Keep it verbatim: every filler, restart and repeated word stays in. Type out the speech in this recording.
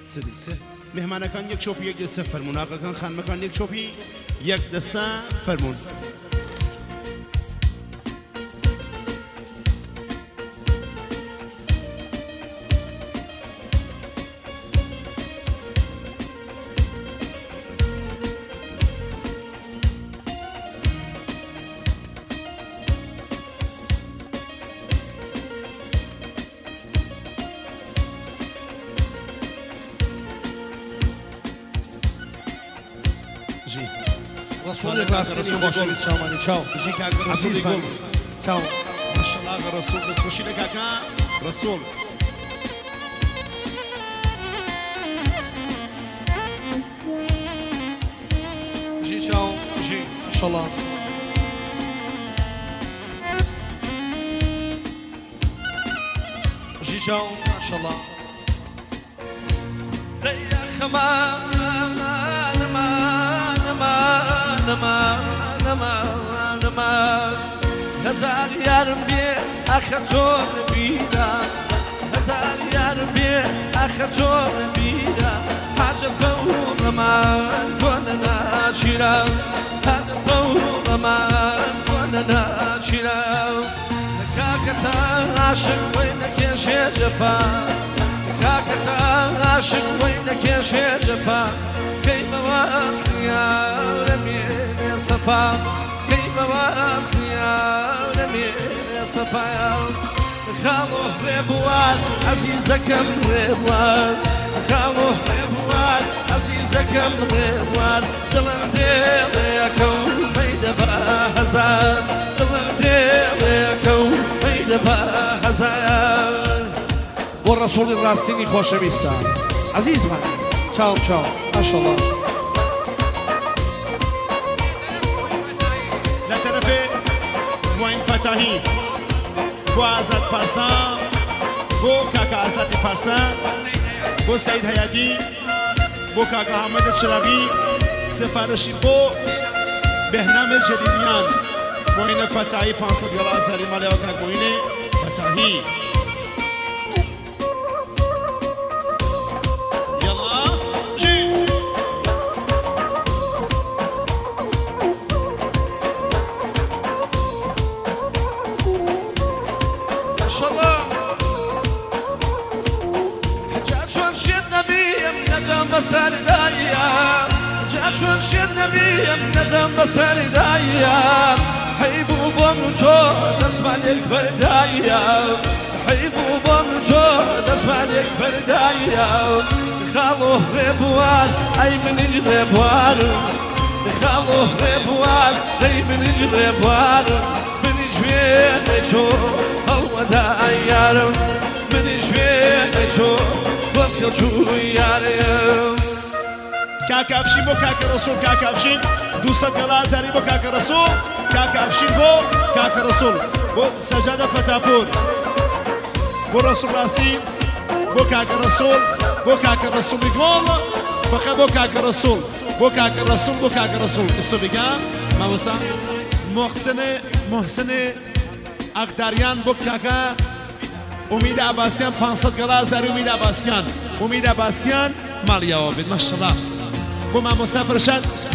سدی سه مهمانەکان یەک چۆپی یەک دەسە فەرموون ئاغاکان خانمەکان یەک چۆپی یەک دەسە فەرموون رسول راستینی خوشی چاوانی چاو عزیز من چاو ماشاءالله رسول دەست خۆشی لە کاکا رسول جی چاو جی ماشاءالله جی چاو ماشاءالله يا خمان ما ما ما ما ما نزال يا ربي أخذون بيدا نزال يا ربي أخذون بيدا حاجة بول ما كنا ناشرا حاجة بول ما كنا ناشرا كاكتا عاشق وينك يا شجفا كاكتا عاشق وينك يا شجفا كيف واصلي يا رميل يا صفا كيف واصلي يا رميل يا صفا خالو ربوان عزيزكم ربوان خالو ربوان عزيزكم ربوان دلن ديل يا كون ميد بهزار دلن ديل يا كون ميد بهزار والرسول الراستيني خوش بيستان عزيز من چاو چاو ماشاءالله لە تەرەفێ موین فەتاهی بۆ ئازاد پارسان بۆ کاکە ئازادی پارسان بۆ سەید هەیەتی بۆ کاکە حەمەد چراغی سفارشی بۆ بەهنامە جەلیلیان موینە فەتاهی پانسەد گەڵا ئازاری ماڵەوە کاک موینێ فەتاهی بسر دايا جات شون شد نبيم ندم بسر دايا حيبو بمتو نسمع لك بردايا حيبو بمتو نسمع لك بردايا خالو ربوان اي من ربوان خالو ربوان اي من ربوان من جوين تو هو دايا من جوين تو واسيل شو يارم كاكا أفشين بو كاكا رسول كاكا أفشين دوسة قلا زاري بو كاكا رسول كاكا أفشين بو كاكا رسول بو سجادة فتافور بو رسول راسي بو كاكا رسول بو كاكا رسول يقول فقط بو كاكا رسول بو كاكا رسول بو كاكا رسول اسو بيقام ما وسا محسن محسن اقداريان بو كاكا امید عباسیان پانصد گلا زاری امید عباسیان امید عباسیان مالیه آبید ماشاءالله بو ما مسافر شد